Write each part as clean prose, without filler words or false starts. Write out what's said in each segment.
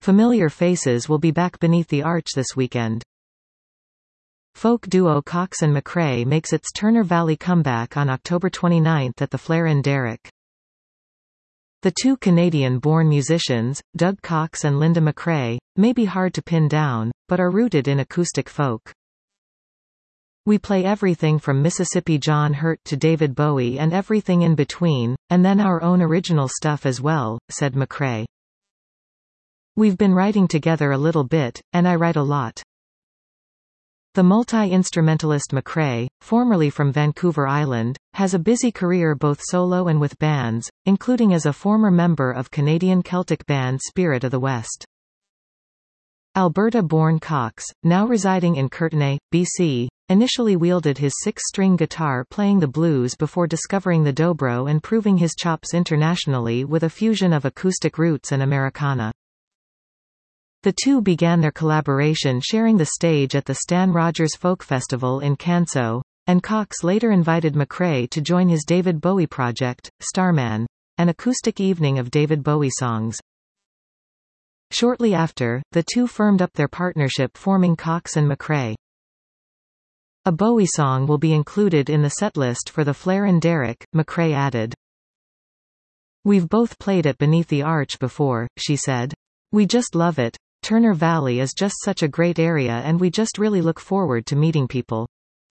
Familiar faces will be back beneath the arch this weekend. Folk duo Cox and McRae makes its Turner Valley comeback on October 29 at the Flair in Derrick. The two Canadian-born musicians, Doug Cox and Linda McRae, may be hard to pin down, but are rooted in acoustic folk. We play everything from Mississippi John Hurt to David Bowie and everything in between, and then our own original stuff as well, said McRae. We've been writing together a little bit, and I write a lot. The multi-instrumentalist McRae, formerly from Vancouver Island, has a busy career both solo and with bands, including as a former member of Canadian Celtic band Spirit of the West. Alberta-born Cox, now residing in Courtenay, BC, initially wielded his six-string guitar playing the blues before discovering the dobro and proving his chops internationally with a fusion of acoustic roots and Americana. The two began their collaboration sharing the stage at the Stan Rogers Folk Festival in Canso, and Cox later invited McRae to join his David Bowie project, Starman, an acoustic evening of David Bowie songs. Shortly after, the two firmed up their partnership forming Cox and McRae. A Bowie song will be included in the setlist for the Flair in Derrick, McRae added. We've both played at Beneath the Arch before, she said. We just love it. Turner Valley is just such a great area and we just really look forward to meeting people.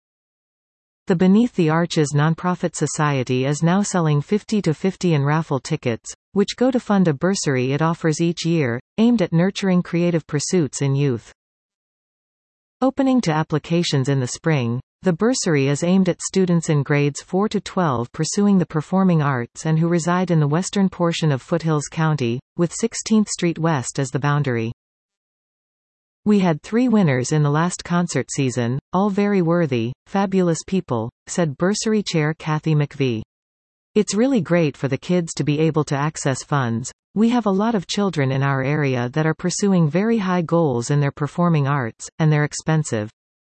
The Beneath the Arch's nonprofit society is now selling 50-50 in raffle tickets, which go to fund a bursary it offers each year, aimed at nurturing creative pursuits in youth. Opening to applications in the spring, the bursary is aimed at students in grades 4 to 12 pursuing the performing arts and who reside in the western portion of Foothills County, with 16th Street West as the boundary. We had 3 winners in the last concert season, all very worthy, fabulous people, said bursary chair Kathy McVie. It's really great for the kids to be able to access funds. We have a lot of children in our area that are pursuing very high goals in their performing arts, and they're expensive.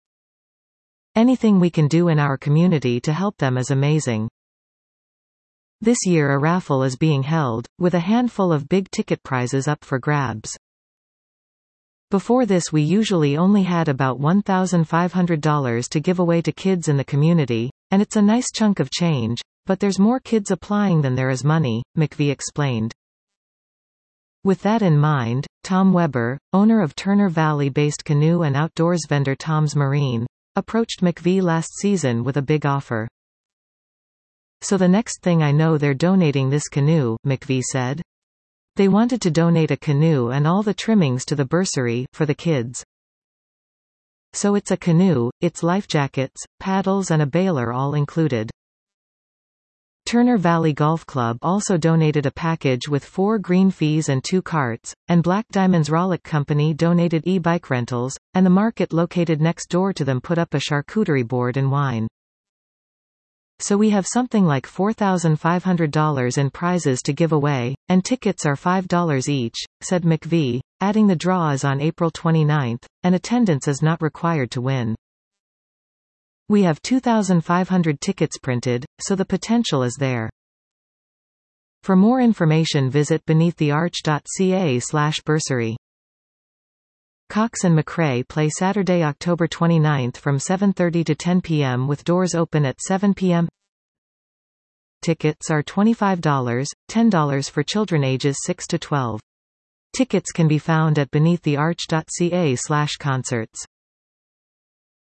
Anything we can do in our community to help them is amazing. This year a raffle is being held, with a handful of big ticket prizes up for grabs. Before this we usually only had about $1,500 to give away to kids in the community, and it's a nice chunk of change, but there's more kids applying than there is money, McVie explained. With that in mind, Tom Weber, owner of Turner Valley-based canoe and outdoors vendor Tom's Marine, approached McVie last season with a big offer. So the next thing I know they're donating this canoe, McVie said. They wanted to donate a canoe and all the trimmings to the bursary, for the kids. So it's a canoe, it's life jackets, paddles and a baler all included. Turner Valley Golf Club also donated a package with 4 green fees and 2 carts, and Black Diamond's Rollick Company donated e-bike rentals, and the market located next door to them put up a charcuterie board and wine. So we have something like $4,500 in prizes to give away, and tickets are $5 each, said McVie, adding the draw is on April 29, and attendance is not required to win. We have 2,500 tickets printed, so the potential is there. For more information visit beneaththearch.ca/bursary. Cox and McRae play Saturday, October 29 from 7:30 to 10 p.m. with doors open at 7 p.m. Tickets are $25, $10 for children ages 6 to 12. Tickets can be found at beneaththearch.ca/concerts.